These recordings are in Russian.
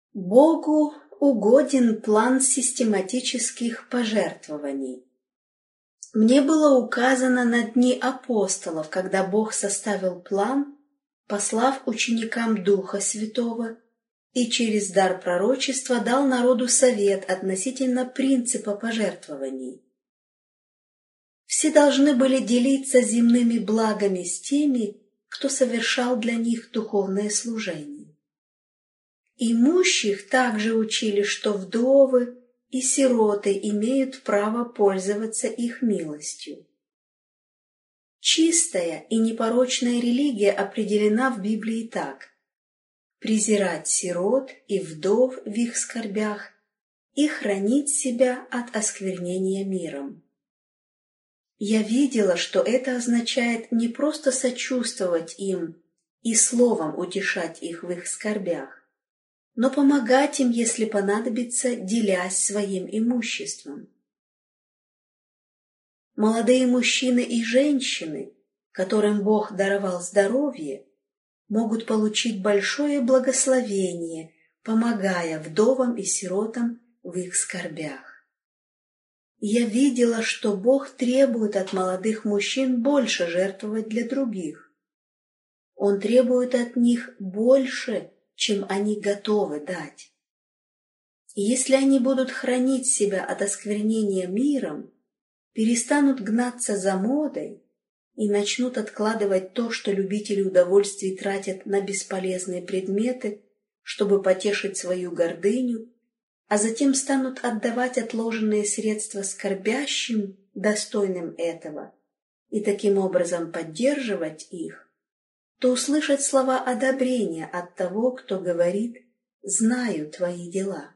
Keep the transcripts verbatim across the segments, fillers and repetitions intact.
Богу угоден план систематических пожертвований. Мне было указано на дни апостолов, когда Бог составил план, послав ученикам Духа Святого и через дар пророчества дал народу совет относительно принципа пожертвований. Все должны были делиться земными благами с теми, кто совершал для них духовное служение. Имущих также учили, что вдовы и сироты имеют право пользоваться их милостью. Чистая и непорочная религия определена в Библии так: презирать сирот и вдов в их скорбях и хранить себя от осквернения миром. Я видела, что это означает не просто сочувствовать им и словом утешать их в их скорбях, но помогать им, если понадобится, делясь своим имуществом. Молодые мужчины и женщины, которым Бог даровал здоровье, могут получить большое благословение, помогая вдовам и сиротам в их скорбях. Я видела, что Бог требует от молодых мужчин больше жертвовать для других. Он требует от них больше, чем они готовы дать. И если они будут хранить себя от осквернения миром, перестанут гнаться за модой и начнут откладывать то, что любители удовольствий тратят на бесполезные предметы, чтобы потешить свою гордыню, а затем станут отдавать отложенные средства скорбящим, достойным этого, и таким образом поддерживать их, то услышат слова одобрения от того, кто говорит: «Знаю твои дела».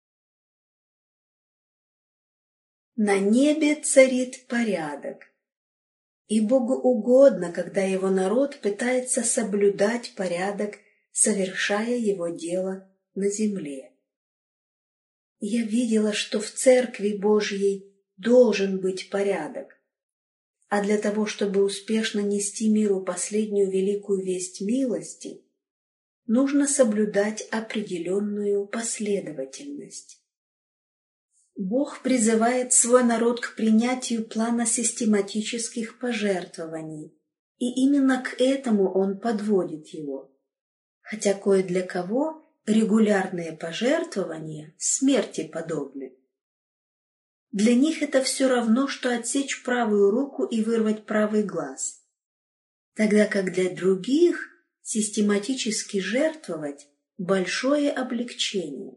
На небе царит порядок, и Богу угодно, когда Его народ пытается соблюдать порядок, совершая Его дело на земле. Я видела, что в Церкви Божьей должен быть порядок, а для того, чтобы успешно нести миру последнюю великую весть милости, нужно соблюдать определенную последовательность. Бог призывает свой народ к принятию плана систематических пожертвований, и именно к этому Он подводит его. Хотя кое для кого регулярные пожертвования смерти подобны. Для них это все равно, что отсечь правую руку и вырвать правый глаз, тогда как для других систематически жертвовать – большое облегчение.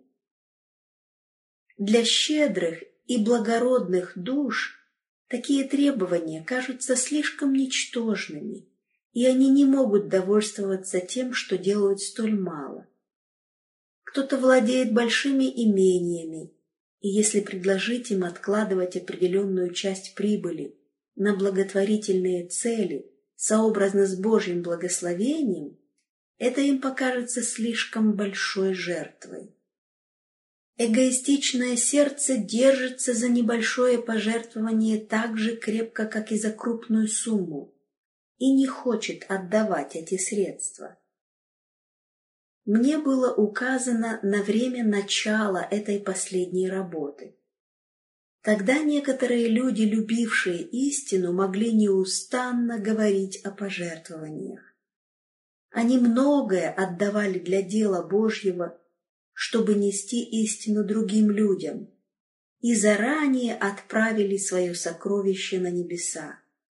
Для щедрых и благородных душ такие требования кажутся слишком ничтожными, и они не могут довольствоваться тем, что делают столь мало. Кто-то владеет большими имениями, и если предложить им откладывать определенную часть прибыли на благотворительные цели сообразно с Божьим благословением, это им покажется слишком большой жертвой. Эгоистичное сердце держится за небольшое пожертвование так же крепко, как и за крупную сумму, и не хочет отдавать эти средства. Мне было указано на время начала этой последней работы. Тогда некоторые люди, любившие истину, могли неустанно говорить о пожертвованиях. Они многое отдавали для дела Божьего, чтобы нести истину другим людям, и заранее отправили свое сокровище на небеса.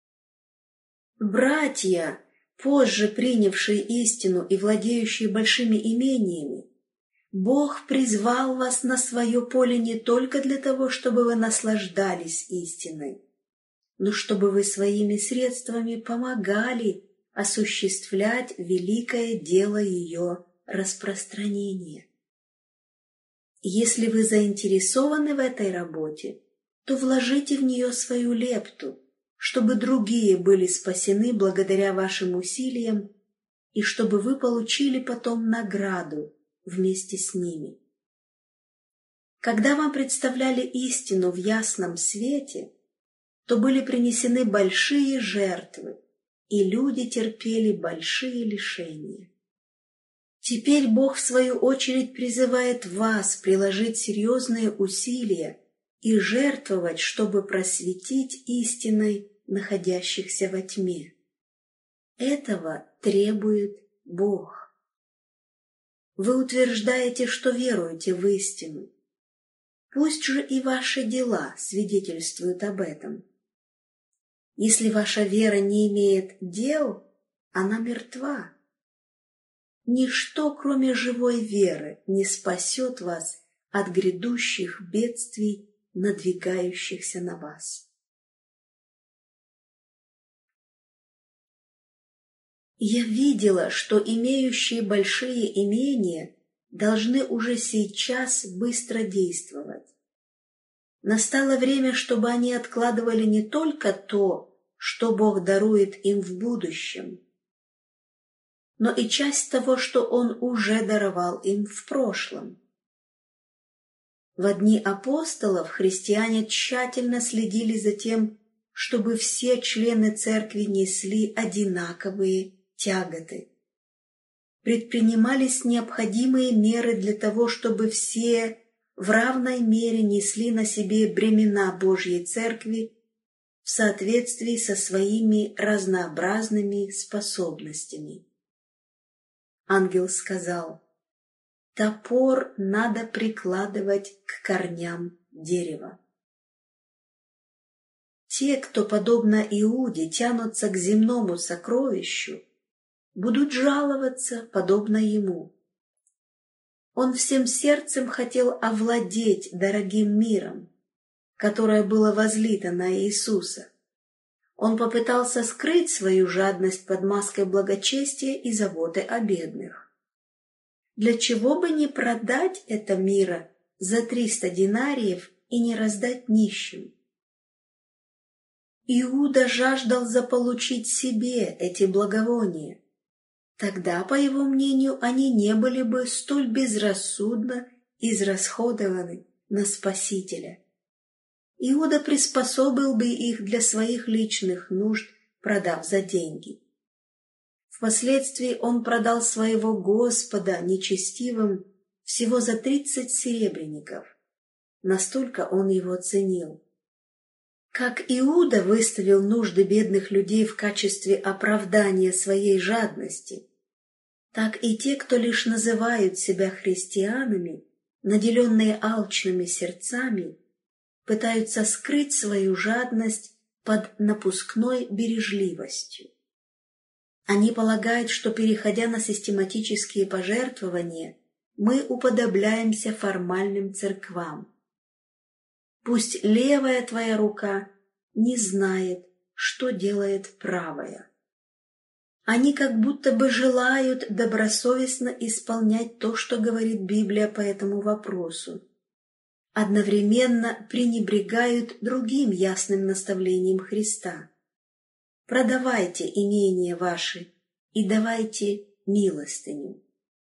Братья, позже принявшие истину и владеющие большими имениями, Бог призвал вас на свое поле не только для того, чтобы вы наслаждались истиной, но чтобы вы своими средствами помогали осуществлять великое дело ее распространения. Если вы заинтересованы в этой работе, то вложите в нее свою лепту, чтобы другие были спасены благодаря вашим усилиям и чтобы вы получили потом награду вместе с ними. Когда вам представляли истину в ясном свете, то были принесены большие жертвы, и люди терпели большие лишения. Теперь Бог в свою очередь призывает вас приложить серьезные усилия и жертвовать, чтобы просветить истиной находящихся во тьме. Этого требует Бог. Вы утверждаете, что веруете в истину. Пусть же и ваши дела свидетельствуют об этом. Если ваша вера не имеет дел, она мертва. Ничто, кроме живой веры, не спасет вас от грядущих бедствий, надвигающихся на вас. Я видела, что имеющие большие имения должны уже сейчас быстро действовать. Настало время, чтобы они откладывали не только то, что Бог дарует им в будущем, но и часть того, что Он уже даровал им в прошлом. В дни апостолов христиане тщательно следили за тем, чтобы все члены церкви несли одинаковые тяготы. Предпринимались необходимые меры для того, чтобы все в равной мере несли на себе бремена Божьей Церкви в соответствии со своими разнообразными способностями. Ангел сказал: «Топор надо прикладывать к корням дерева». Те, кто, подобно Иуде, тянутся к земному сокровищу, будут жаловаться, подобно ему. Он всем сердцем хотел овладеть дорогим миром, которое было возлито на Иисуса. Он попытался скрыть свою жадность под маской благочестия и заботы о бедных. Для чего бы не продать это мира за триста динариев и не раздать нищим? Иуда жаждал заполучить себе эти благовония. Тогда, по его мнению, они не были бы столь безрассудно израсходованы на Спасителя. Иуда приспособил бы их для своих личных нужд, продав за деньги. Впоследствии он продал своего Господа нечестивым всего за тридцать серебряников. Настолько он его ценил. Как Иуда выставил нужды бедных людей в качестве оправдания своей жадности, так и те, кто лишь называют себя христианами, наделенные алчными сердцами, пытаются скрыть свою жадность под напускной бережливостью. Они полагают, что, переходя на систематические пожертвования, мы уподобляемся формальным церквам. Пусть левая твоя рука не знает, что делает правая. Они как будто бы желают добросовестно исполнять то, что говорит Библия по этому вопросу. Одновременно пренебрегают другим ясным наставлением Христа. Продавайте имения ваши и давайте милостыню.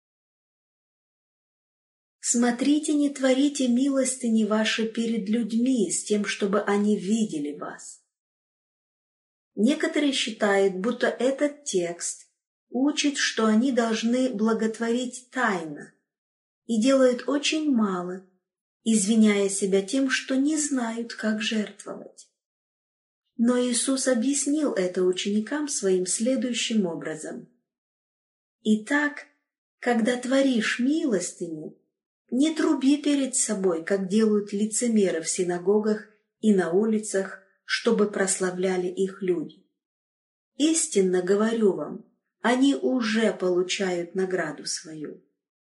Смотрите, не творите милостыни ваши перед людьми с тем, чтобы они видели вас. Некоторые считают, будто этот текст учит, что они должны благотворить тайно, и делают очень мало, извиняя себя тем, что не знают, как жертвовать. Но Иисус объяснил это ученикам своим следующим образом. «Итак, когда творишь милостыню, не труби перед собой, как делают лицемеры в синагогах и на улицах, чтобы прославляли их люди. Истинно говорю вам, они уже получают награду свою».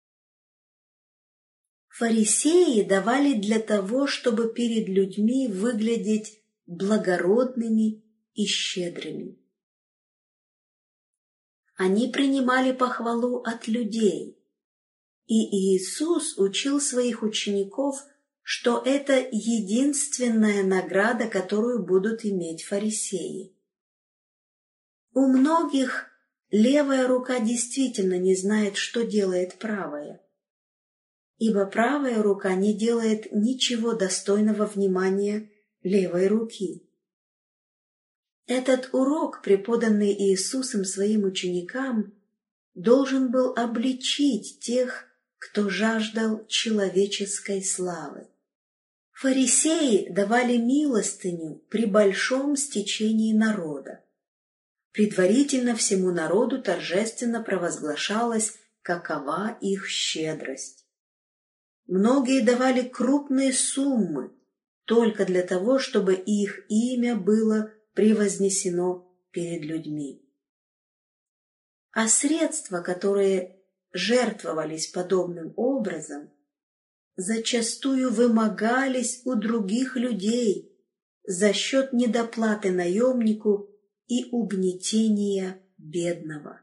Фарисеи давали для того, чтобы перед людьми выглядеть благородными и щедрыми. Они принимали похвалу от людей, и Иисус учил своих учеников, что это единственная награда, которую будут иметь фарисеи. У многих левая рука действительно не знает, что делает правая, ибо правая рука не делает ничего достойного внимания левой руки. Этот урок, преподанный Иисусом своим ученикам, должен был обличить тех, кто жаждал человеческой славы. Фарисеи давали милостыню при большом стечении народа. Предварительно всему народу торжественно провозглашалось, какова их щедрость. Многие давали крупные суммы только для того, чтобы их имя было превознесено перед людьми. А средства, которые жертвовались подобным образом, зачастую вымогались у других людей за счет недоплаты наемнику и угнетения бедного.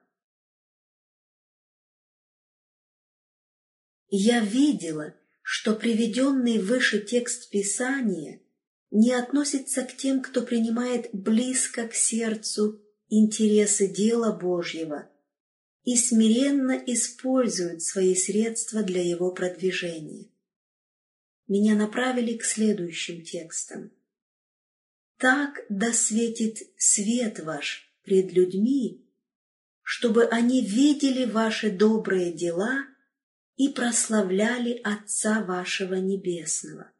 Я видела, что приведенный выше текст Писания не относится к тем, кто принимает близко к сердцу интересы дела Божьего и смиренно использует свои средства для его продвижения. Меня направили к следующим текстам. «Так да светит свет ваш пред людьми, чтобы они видели ваши добрые дела и прославляли Отца вашего Небесного.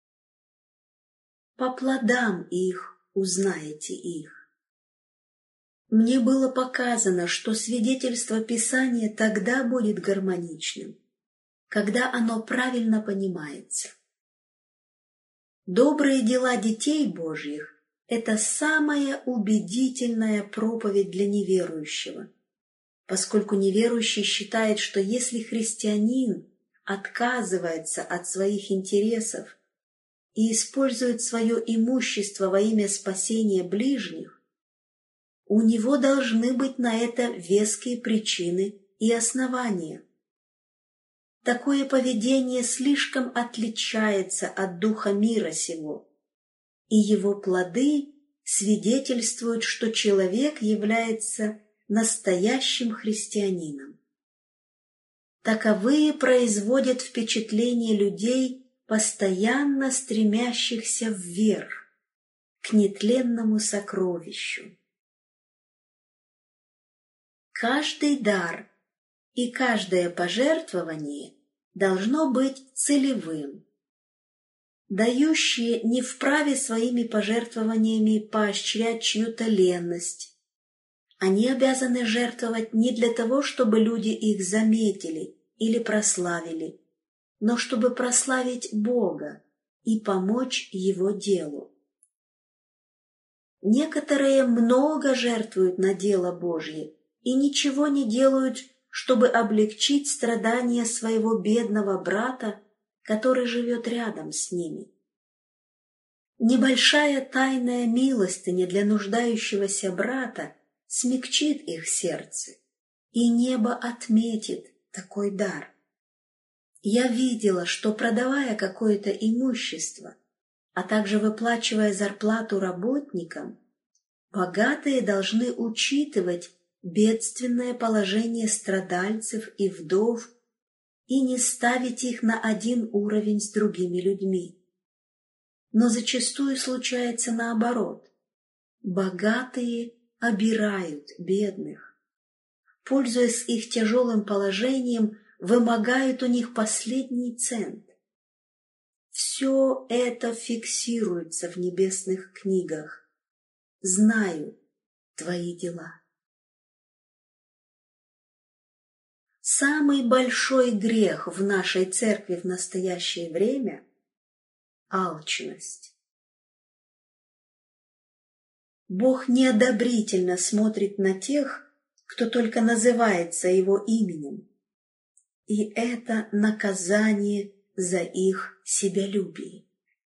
По плодам их узнаете их». Мне было показано, что свидетельство Писания тогда будет гармоничным, когда оно правильно понимается. Добрые дела детей Божьих – это самая убедительная проповедь для неверующего, поскольку неверующий считает, что если христианин отказывается от своих интересов и использует свое имущество во имя спасения ближних, у него должны быть на это веские причины и основания. Такое поведение слишком отличается от духа мира сего, и его плоды свидетельствуют, что человек является настоящим христианином. Таковые производят впечатление людей, постоянно стремящихся вверх, к нетленному сокровищу. Каждый дар и каждое пожертвование должно быть целевым. Дающие не вправе своими пожертвованиями поощрять чью-то ленность. Они обязаны жертвовать не для того, чтобы люди их заметили или прославили, но чтобы прославить Бога и помочь Его делу. Некоторые много жертвуют на дело Божье и ничего не делают, чтобы облегчить страдания своего бедного брата, который живет рядом с ними. Небольшая тайная милостыня для нуждающегося брата смягчит их сердце, и небо отметит такой дар. Я видела, что, продавая какое-то имущество, а также выплачивая зарплату работникам, богатые должны учитывать бедственное положение страдальцев и вдов и не ставить их на один уровень с другими людьми. Но зачастую случается наоборот. Богатые обирают бедных. Пользуясь их тяжелым положением, вымогают у них последний цент. Все это фиксируется в небесных книгах. Знаю твои дела. Самый большой грех в нашей церкви в настоящее время – алчность. Бог неодобрительно смотрит на тех, кто только называется Его именем, и это наказание за их себялюбие.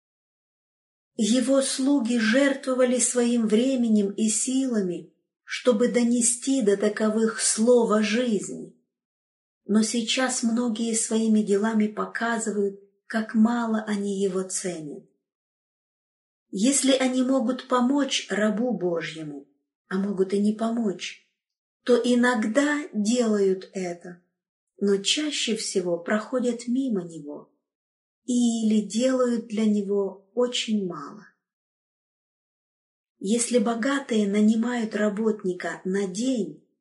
Его слуги жертвовали своим временем и силами, чтобы донести до таковых слово жизни. Но сейчас многие своими делами показывают, как мало они его ценят. Если они могут помочь рабу Божьему, а могут и не помочь, то иногда делают это, но чаще всего проходят мимо него или делают для него очень мало. Если богатые нанимают работника на день,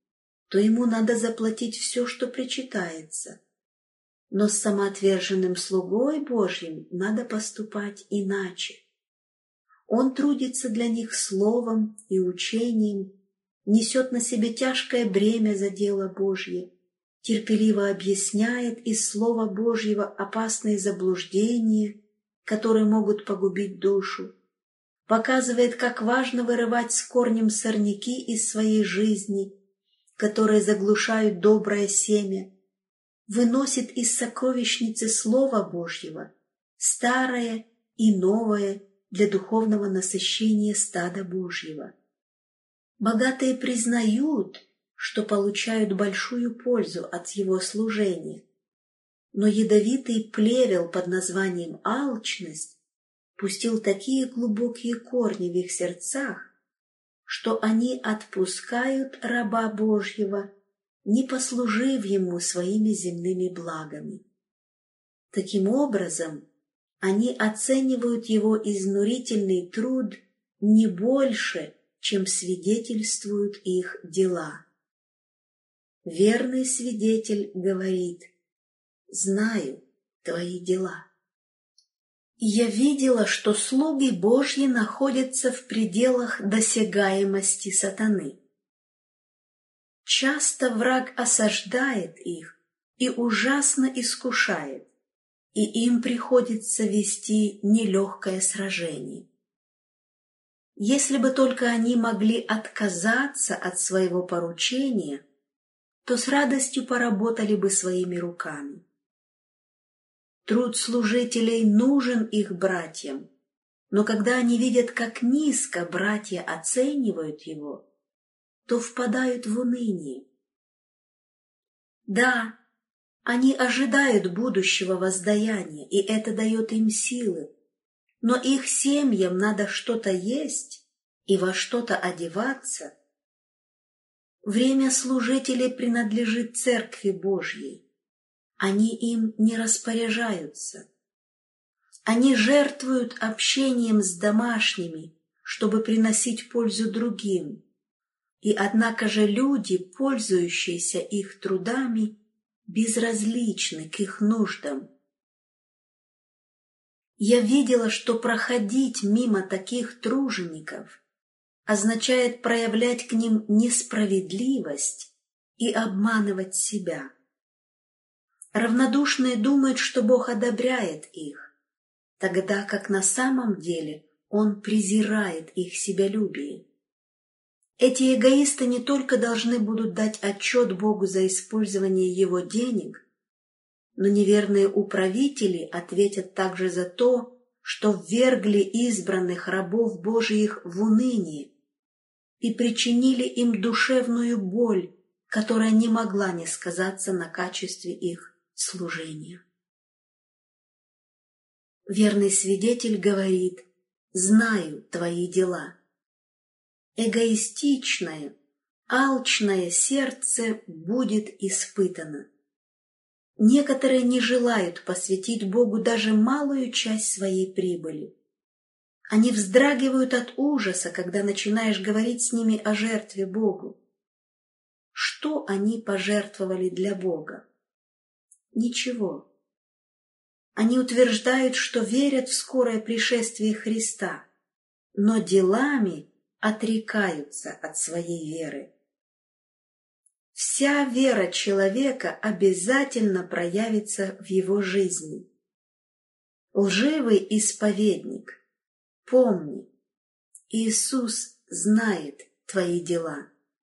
то ему надо заплатить все, что причитается. Но с самоотверженным слугой Божьим надо поступать иначе. Он трудится для них словом и учением, несет на себе тяжкое бремя за дело Божье, терпеливо объясняет из Слова Божьего опасные заблуждения, которые могут погубить душу, показывает, как важно вырывать с корнем сорняки из своей жизни, которые заглушают доброе семя, выносит из сокровищницы Слова Божьего старое и новое для духовного насыщения стада Божьего. Богатые признают, что получают большую пользу от его служения, но ядовитый плевел под названием алчность пустил такие глубокие корни в их сердцах, что они отпускают раба Божьего, не послужив ему своими земными благами. Таким образом, они оценивают его изнурительный труд не больше, чем свидетельствуют их дела. Верный свидетель говорит: «Знаю твои дела». И я видела, что слуги Божьи находятся в пределах досягаемости сатаны. Часто враг осаждает их и ужасно искушает, и им приходится вести нелегкое сражение. Если бы только они могли отказаться от своего поручения, то с радостью поработали бы своими руками. Труд служителей нужен их братьям, но когда они видят, как низко братья оценивают его, то впадают в уныние. Да, они ожидают будущего воздаяния, и это дает им силы, но их семьям надо что-то есть и во что-то одеваться. Время служителей принадлежит Церкви Божьей. Они им не распоряжаются. Они жертвуют общением с домашними, чтобы приносить пользу другим. И однако же люди, пользующиеся их трудами, безразличны к их нуждам. Я видела, что проходить мимо таких тружеников означает проявлять к ним несправедливость и обманывать себя. Равнодушные думают, что Бог одобряет их, тогда как на самом деле Он презирает их себялюбие. Эти эгоисты не только должны будут дать отчет Богу за использование Его денег, но неверные управители ответят также за то, что ввергли избранных рабов Божиих в уныние и причинили им душевную боль, которая не могла не сказаться на качестве их служения. Верный свидетель говорит: «Знаю твои дела». Эгоистичное, алчное сердце будет испытано. Некоторые не желают посвятить Богу даже малую часть своей прибыли. Они вздрагивают от ужаса, когда начинаешь говорить с ними о жертве Богу. Что они пожертвовали для Бога? Ничего. Они утверждают, что верят в скорое пришествие Христа, но делами отрекаются от своей веры. Вся вера человека обязательно проявится в его жизни. Лживый исповедник, помни, Иисус знает твои дела.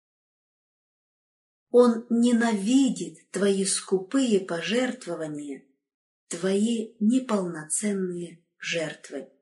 Он ненавидит твои скупые пожертвования, твои неполноценные жертвы.